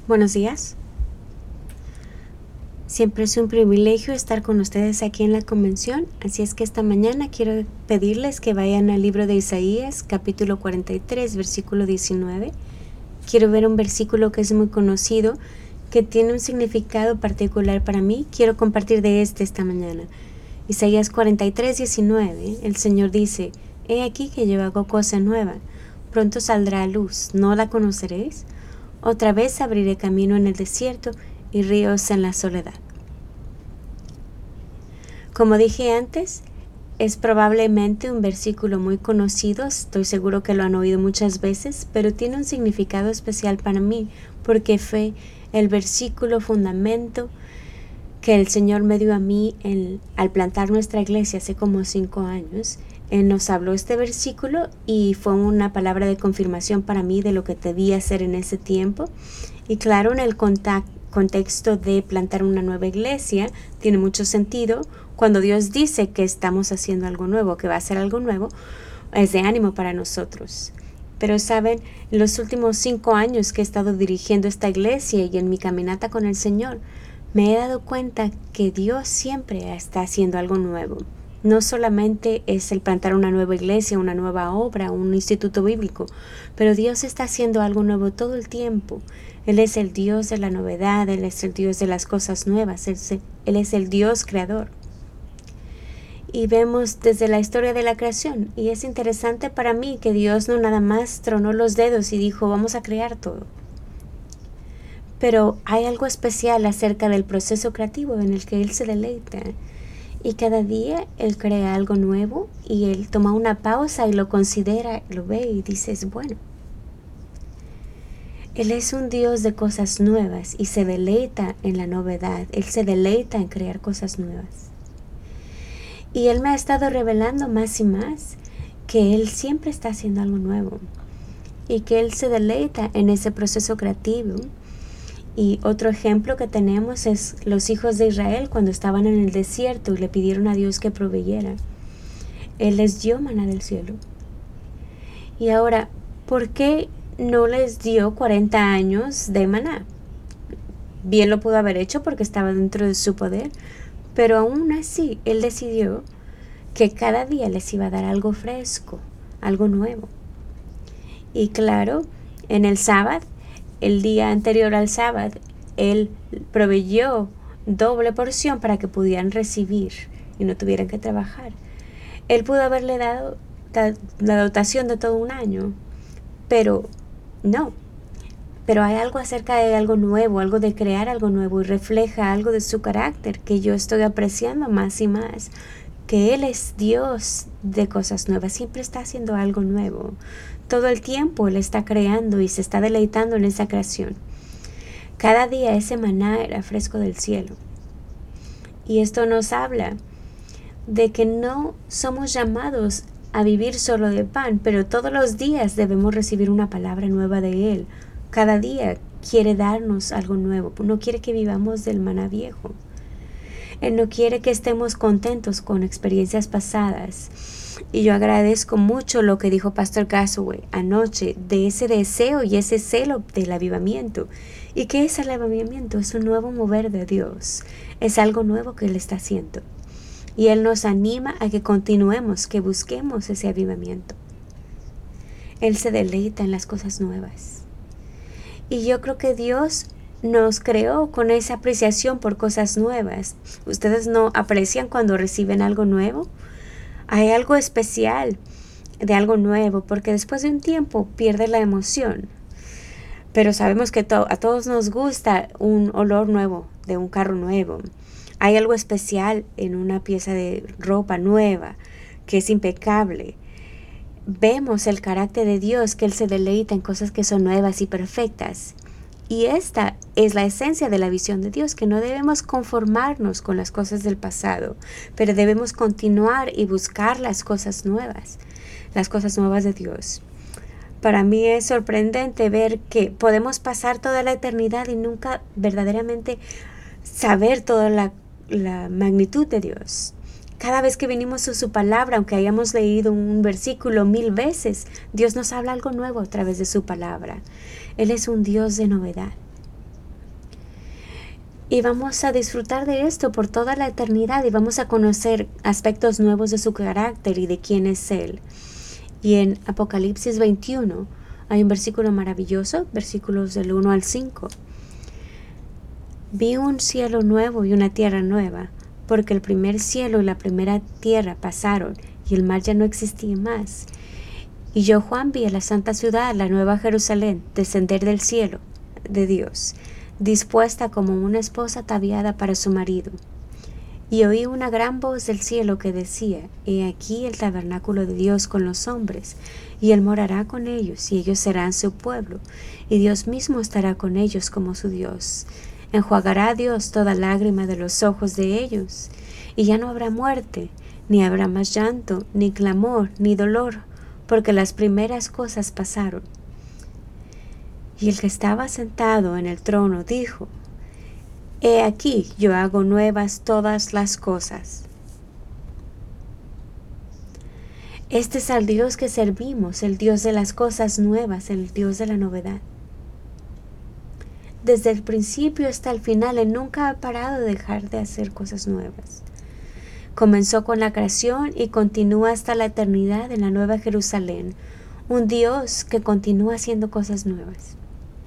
Buenos días. Siempre es un privilegio estar con ustedes aquí en la convención, así es que esta mañana quiero pedirles que vayan al libro de Isaías, capítulo 43, versículo 19. Quiero ver un versículo que es muy conocido, que tiene un significado particular para mí. Quiero compartir de esta mañana. Isaías 43, 19, el Señor dice: He aquí que yo hago cosa nueva, pronto saldrá a luz, ¿no la conoceréis? Otra vez abriré camino en el desierto y ríos en la soledad. Como dije antes, es probablemente un versículo muy conocido, estoy seguro que lo han oído muchas veces, pero tiene un significado especial para mí, porque fue el versículo fundamento que el Señor me dio a mí al plantar nuestra iglesia hace como 5 años. Él nos habló este versículo y fue una palabra de confirmación para mí de lo que debía hacer en ese tiempo. Y claro, en el contexto de plantar una nueva iglesia, tiene mucho sentido. Cuando Dios dice que estamos haciendo algo nuevo, que va a ser algo nuevo, es de ánimo para nosotros. Pero saben, en los últimos 5 años que he estado dirigiendo esta iglesia y en mi caminata con el Señor, me he dado cuenta que Dios siempre está haciendo algo nuevo. No solamente es el plantar una nueva iglesia, una nueva obra, un instituto bíblico, pero Dios está haciendo algo nuevo todo el tiempo. Él es el Dios de la novedad, Él es el Dios de las cosas nuevas, Él es el Dios creador. Y vemos desde la historia de la creación, y es interesante para mí que Dios no nada más tronó los dedos y dijo: vamos a crear todo. Pero hay algo especial acerca del proceso creativo en el que Él se deleita. Y cada día Él crea algo nuevo y Él toma una pausa y lo considera, lo ve y dice: es bueno. Él es un Dios de cosas nuevas y se deleita en la novedad. Él se deleita en crear cosas nuevas. Y Él me ha estado revelando más y más que Él siempre está haciendo algo nuevo y que Él se deleita en ese proceso creativo. Y otro ejemplo que tenemos es los hijos de Israel cuando estaban en el desierto y le pidieron a Dios que proveyera. Él les dio maná del cielo. Y ahora, ¿por qué no les dio 40 años de maná? Bien lo pudo haber hecho porque estaba dentro de su poder, pero aún así Él decidió que cada día les iba a dar algo fresco, algo nuevo. Y claro, en el sábado, el día anterior al sábado, Él proveyó doble porción para que pudieran recibir y no tuvieran que trabajar. Él pudo haberle dado la dotación de todo un año, pero no. Pero hay algo acerca de algo nuevo, algo de crear algo nuevo, y refleja algo de su carácter que yo estoy apreciando más y más, que Él es Dios de cosas nuevas, siempre está haciendo algo nuevo. Todo el tiempo Él está creando y se está deleitando en esa creación. Cada día ese maná era fresco del cielo. Y esto nos habla de que no somos llamados a vivir solo de pan, pero todos los días debemos recibir una palabra nueva de Él. Cada día quiere darnos algo nuevo, no quiere que vivamos del maná viejo. Él no quiere que estemos contentos con experiencias pasadas. Y yo agradezco mucho lo que dijo Pastor Gasaway anoche, de ese deseo y ese celo del avivamiento. ¿Y qué es el avivamiento? Es un nuevo mover de Dios. Es algo nuevo que Él está haciendo. Y Él nos anima a que continuemos, que busquemos ese avivamiento. Él se deleita en las cosas nuevas. Y yo creo que Dios nos creó con esa apreciación por cosas nuevas. ¿Ustedes no aprecian cuando reciben algo nuevo? Hay algo especial de algo nuevo, porque después de un tiempo pierde la emoción. Pero sabemos que a todos nos gusta un olor nuevo, de un carro nuevo. Hay algo especial en una pieza de ropa nueva, que es impecable. Vemos el carácter de Dios, que Él se deleita en cosas que son nuevas y perfectas. Y esta es la esencia de la visión de Dios, que no debemos conformarnos con las cosas del pasado, pero debemos continuar y buscar las cosas nuevas de Dios. Para mí es sorprendente ver que podemos pasar toda la eternidad y nunca verdaderamente saber toda la magnitud de Dios. Cada vez que venimos a su palabra, aunque hayamos leído un versículo 1000 veces, Dios nos habla algo nuevo a través de su palabra. Él es un Dios de novedad. Y vamos a disfrutar de esto por toda la eternidad y vamos a conocer aspectos nuevos de su carácter y de quién es Él. Y en Apocalipsis 21 hay un versículo maravilloso, versículos del 1 al 5. Vi un cielo nuevo y una tierra nueva, porque el primer cielo y la primera tierra pasaron y el mar ya no existía más. Y yo, Juan, vi a la santa ciudad, la nueva Jerusalén, descender del cielo de Dios, dispuesta como una esposa ataviada para su marido. Y oí una gran voz del cielo que decía: He aquí el tabernáculo de Dios con los hombres, y Él morará con ellos, y ellos serán su pueblo, y Dios mismo estará con ellos como su Dios. Enjuagará a Dios toda lágrima de los ojos de ellos, y ya no habrá muerte, ni habrá más llanto, ni clamor, ni dolor, porque las primeras cosas pasaron. Y el que estaba sentado en el trono dijo: He aquí, yo hago nuevas todas las cosas. Este es el Dios que servimos, el Dios de las cosas nuevas, el Dios de la novedad. Desde el principio hasta el final, Él nunca ha parado de dejar de hacer cosas nuevas. Comenzó con la creación y continúa hasta la eternidad en la Nueva Jerusalén, un Dios que continúa haciendo cosas nuevas.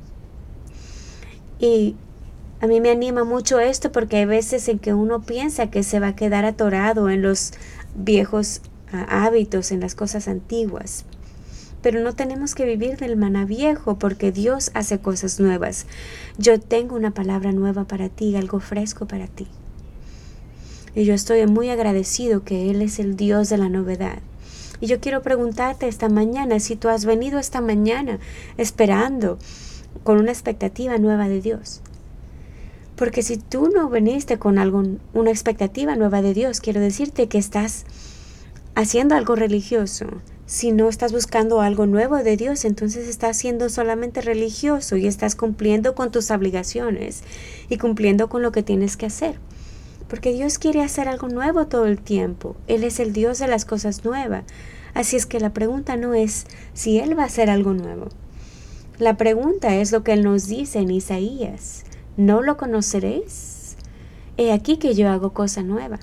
Y a mí me anima mucho esto porque hay veces en que uno piensa que se va a quedar atorado en los viejos hábitos, en las cosas antiguas. Pero no tenemos que vivir del maná viejo porque Dios hace cosas nuevas. Yo tengo una palabra nueva para ti, algo fresco para ti. Y yo estoy muy agradecido que Él es el Dios de la novedad. Y yo quiero preguntarte esta mañana si tú has venido esta mañana esperando con una expectativa nueva de Dios. Porque si tú no viniste con una expectativa nueva de Dios, quiero decirte que estás haciendo algo religioso. Si no estás buscando algo nuevo de Dios, entonces estás siendo solamente religioso y estás cumpliendo con tus obligaciones y cumpliendo con lo que tienes que hacer. Porque Dios quiere hacer algo nuevo todo el tiempo. Él es el Dios de las cosas nuevas. Así es que la pregunta no es si Él va a hacer algo nuevo. La pregunta es lo que Él nos dice en Isaías. ¿No lo conoceréis? He aquí que yo hago cosa nueva.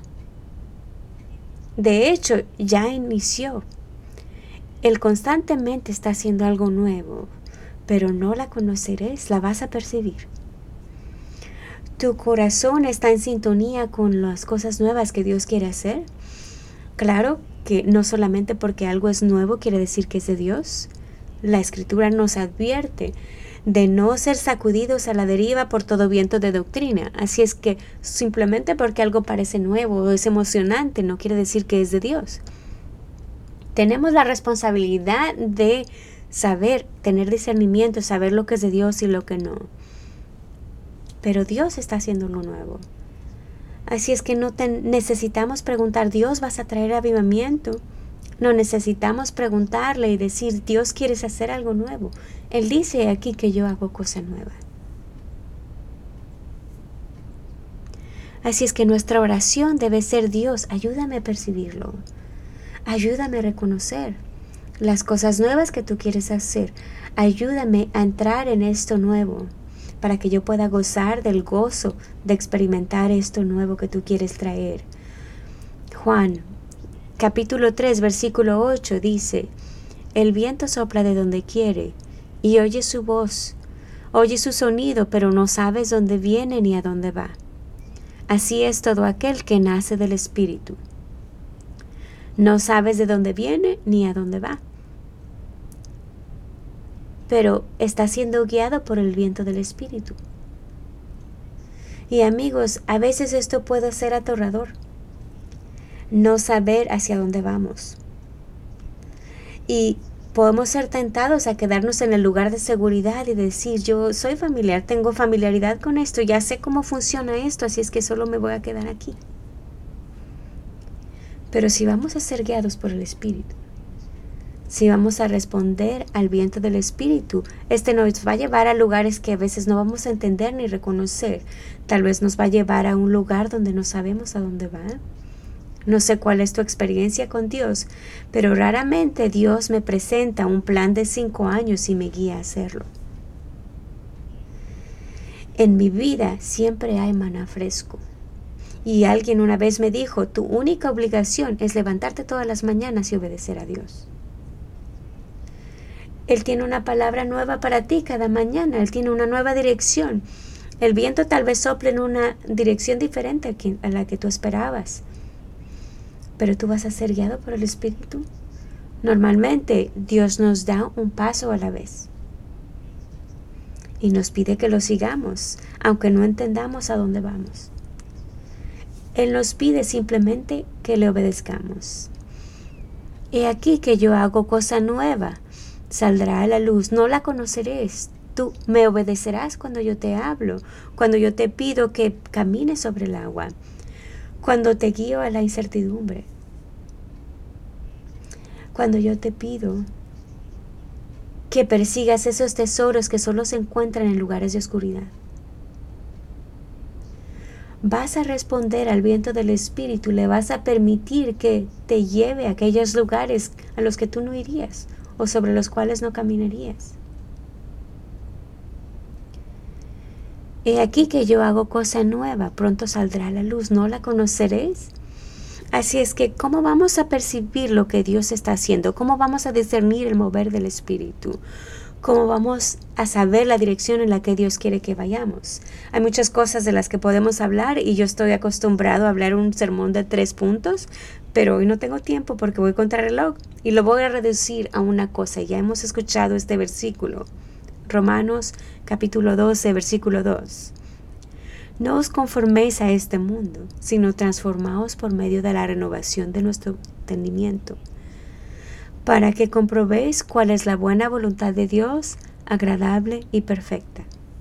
De hecho, ya inició. Él constantemente está haciendo algo nuevo, pero no la conoceréis, la vas a percibir. ¿Tu corazón está en sintonía con las cosas nuevas que Dios quiere hacer? Claro que no solamente porque algo es nuevo quiere decir que es de Dios. La Escritura nos advierte de no ser sacudidos a la deriva por todo viento de doctrina. Así es que simplemente porque algo parece nuevo o es emocionante no quiere decir que es de Dios. Tenemos la responsabilidad de saber, tener discernimiento, saber lo que es de Dios y lo que no. Pero Dios está haciendo lo nuevo. Así es que no necesitamos preguntar, ¿Dios vas a traer avivamiento? No necesitamos preguntarle y decir, Dios, ¿quieres hacer algo nuevo? Él dice aquí que yo hago cosa nueva. Así es que nuestra oración debe ser, Dios, ayúdame a percibirlo. Ayúdame a reconocer las cosas nuevas que tú quieres hacer. Ayúdame a entrar en esto nuevo para que yo pueda gozar del gozo de experimentar esto nuevo que tú quieres traer. Juan, capítulo 3, versículo 8 dice: El viento sopla de donde quiere y oye su voz, oye su sonido, pero no sabes dónde viene ni a dónde va. Así es todo aquel que nace del Espíritu. No sabes de dónde viene ni a dónde va, pero está siendo guiado por el viento del Espíritu. Y amigos, a veces esto puede ser aterrador, no saber hacia dónde vamos. Y podemos ser tentados a quedarnos en el lugar de seguridad y decir, yo soy familiar, tengo familiaridad con esto, ya sé cómo funciona esto, así es que solo me voy a quedar aquí. Pero si vamos a ser guiados por el Espíritu, si vamos a responder al viento del Espíritu, este nos va a llevar a lugares que a veces no vamos a entender ni reconocer. Tal vez nos va a llevar a un lugar donde no sabemos a dónde va. No sé cuál es tu experiencia con Dios, pero raramente Dios me presenta un plan de 5 años y me guía a hacerlo. En mi vida siempre hay maná fresco. Y alguien una vez me dijo, tu única obligación es levantarte todas las mañanas y obedecer a Dios. Él tiene una palabra nueva para ti cada mañana. Él tiene una nueva dirección. El viento tal vez sople en una dirección diferente a la que tú esperabas. Pero tú vas a ser guiado por el Espíritu. Normalmente Dios nos da un paso a la vez. Y nos pide que lo sigamos, aunque no entendamos a dónde vamos. Él nos pide simplemente que le obedezcamos. He aquí que yo hago cosa nueva. Saldrá a la luz, no la conoceréis. Tú me obedecerás cuando yo te hablo, cuando yo te pido que camines sobre el agua, cuando te guío a la incertidumbre, cuando yo te pido que persigas esos tesoros que solo se encuentran en lugares de oscuridad. Vas a responder al viento del Espíritu, le vas a permitir que te lleve a aquellos lugares a los que tú no irías o sobre los cuales no caminarías. He aquí que yo hago cosa nueva, pronto saldrá a la luz, ¿no la conoceréis? Así es que, ¿cómo vamos a percibir lo que Dios está haciendo? ¿Cómo vamos a discernir el mover del Espíritu? ¿Cómo vamos a saber la dirección en la que Dios quiere que vayamos? Hay muchas cosas de las que podemos hablar y yo estoy acostumbrado a hablar un sermón de 3 puntos, pero hoy no tengo tiempo porque voy contra el reloj y lo voy a reducir a una cosa. Ya hemos escuchado este versículo, Romanos capítulo 12, versículo 2. No os conforméis a este mundo, sino transformaos por medio de la renovación de nuestro entendimiento, para que comprobéis cuál es la buena voluntad de Dios, agradable y perfecta.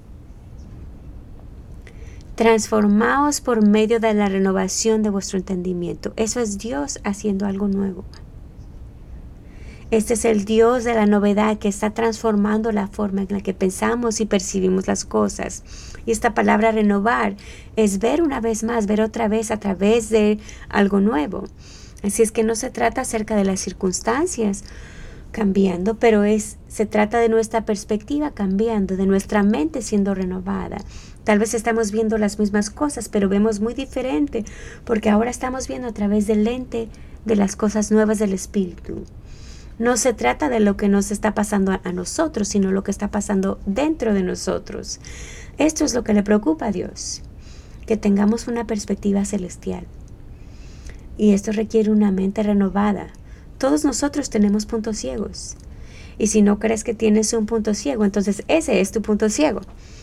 Transformaos por medio de la renovación de vuestro entendimiento. Eso es Dios haciendo algo nuevo. Este es el Dios de la novedad que está transformando la forma en la que pensamos y percibimos las cosas. Y esta palabra renovar es ver una vez más, ver otra vez a través de algo nuevo. Así es que no se trata acerca de las circunstancias cambiando, pero se trata de nuestra perspectiva cambiando, de nuestra mente siendo renovada. Tal vez estamos viendo las mismas cosas, pero vemos muy diferente, porque ahora estamos viendo a través del lente de las cosas nuevas del Espíritu. No se trata de lo que nos está pasando a nosotros, sino lo que está pasando dentro de nosotros. Esto es lo que le preocupa a Dios, que tengamos una perspectiva celestial. Y esto requiere una mente renovada. Todos nosotros tenemos puntos ciegos. Y si no crees que tienes un punto ciego, entonces ese es tu punto ciego.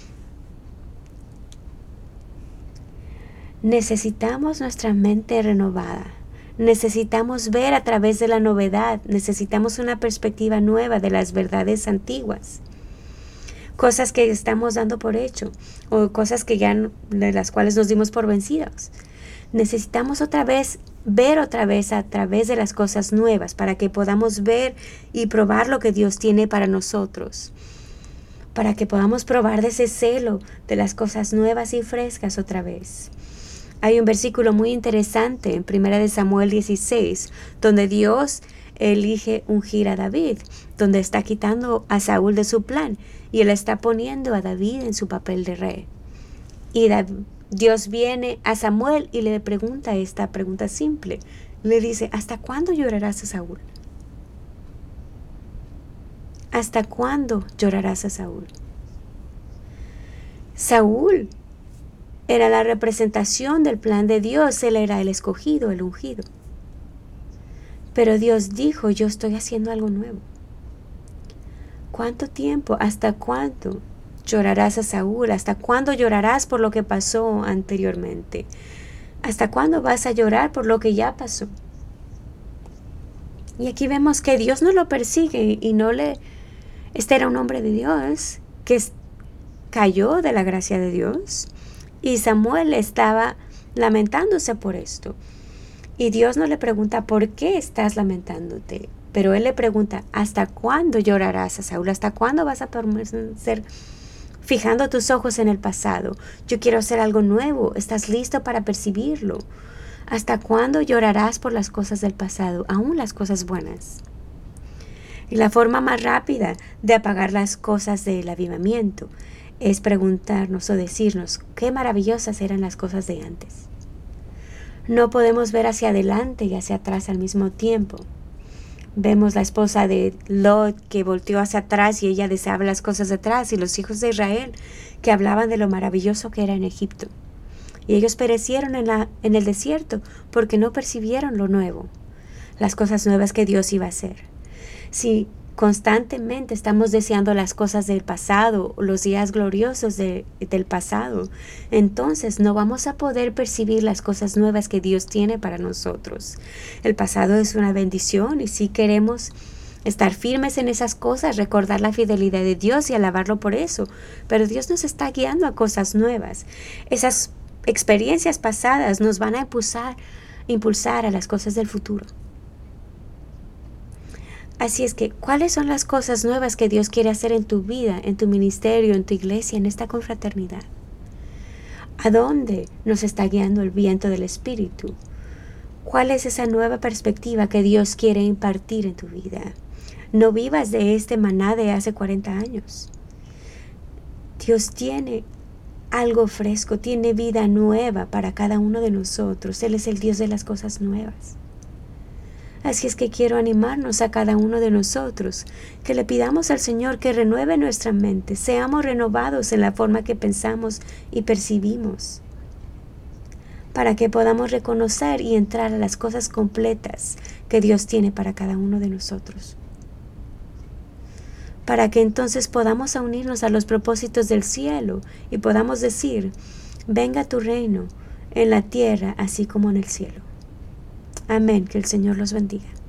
Necesitamos nuestra mente renovada. Necesitamos ver a través de la novedad. Necesitamos una perspectiva nueva de las verdades antiguas. Cosas que estamos dando por hecho o cosas que ya de las cuales nos dimos por vencidos. Necesitamos ver otra vez a través de las cosas nuevas para que podamos ver y probar lo que Dios tiene para nosotros. Para que podamos probar de ese celo de las cosas nuevas y frescas otra vez. Hay un versículo muy interesante en 1 Samuel 16, donde Dios elige ungir a David, donde está quitando a Saúl de su plan y él está poniendo a David en su papel de rey. Y Dios viene a Samuel y le pregunta esta pregunta simple. Le dice, ¿hasta cuándo llorarás a Saúl? ¿Hasta cuándo llorarás a Saúl? Saúl era la representación del plan de Dios. Él era el escogido, el ungido. Pero Dios dijo, yo estoy haciendo algo nuevo. ¿Cuánto tiempo? ¿Hasta cuánto llorarás a Saúl? ¿Hasta cuándo llorarás por lo que pasó anteriormente? ¿Hasta cuándo vas a llorar por lo que ya pasó? Y aquí vemos que Dios no lo persigue y este era un hombre de Dios que cayó de la gracia de Dios. Y Samuel estaba lamentándose por esto. Y Dios no le pregunta, ¿por qué estás lamentándote? Pero Él le pregunta, ¿hasta cuándo llorarás a Saúl? ¿Hasta cuándo vas a permanecer fijando tus ojos en el pasado? Yo quiero hacer algo nuevo. ¿Estás listo para percibirlo? ¿Hasta cuándo llorarás por las cosas del pasado, aún las cosas buenas? Y la forma más rápida de apagar las cosas del avivamiento es preguntarnos o decirnos qué maravillosas eran las cosas de antes. No podemos ver hacia adelante y hacia atrás al mismo tiempo. Vemos la esposa de Lot que volteó hacia atrás y ella deseaba las cosas de atrás, y los hijos de Israel que hablaban de lo maravilloso que era en Egipto. Y ellos perecieron en el desierto porque no percibieron lo nuevo, las cosas nuevas que Dios iba a hacer. Si constantemente estamos deseando las cosas del pasado, los días gloriosos del pasado, entonces no vamos a poder percibir las cosas nuevas que Dios tiene para nosotros. El pasado es una bendición y si queremos estar firmes en esas cosas, recordar la fidelidad de Dios y alabarlo por eso, pero Dios nos está guiando a cosas nuevas. Esas experiencias pasadas nos van a impulsar a las cosas del futuro. Así es que, ¿cuáles son las cosas nuevas que Dios quiere hacer en tu vida, en tu ministerio, en tu iglesia, en esta confraternidad? ¿A dónde nos está guiando el viento del Espíritu? ¿Cuál es esa nueva perspectiva que Dios quiere impartir en tu vida? No vivas de este maná de hace 40 años. Dios tiene algo fresco, tiene vida nueva para cada uno de nosotros. Él es el Dios de las cosas nuevas. Así es que quiero animarnos a cada uno de nosotros, que le pidamos al Señor que renueve nuestra mente, seamos renovados en la forma que pensamos y percibimos, para que podamos reconocer y entrar a las cosas completas que Dios tiene para cada uno de nosotros. Para que entonces podamos unirnos a los propósitos del cielo y podamos decir, venga tu reino en la tierra así como en el cielo. Amén, que el Señor los bendiga.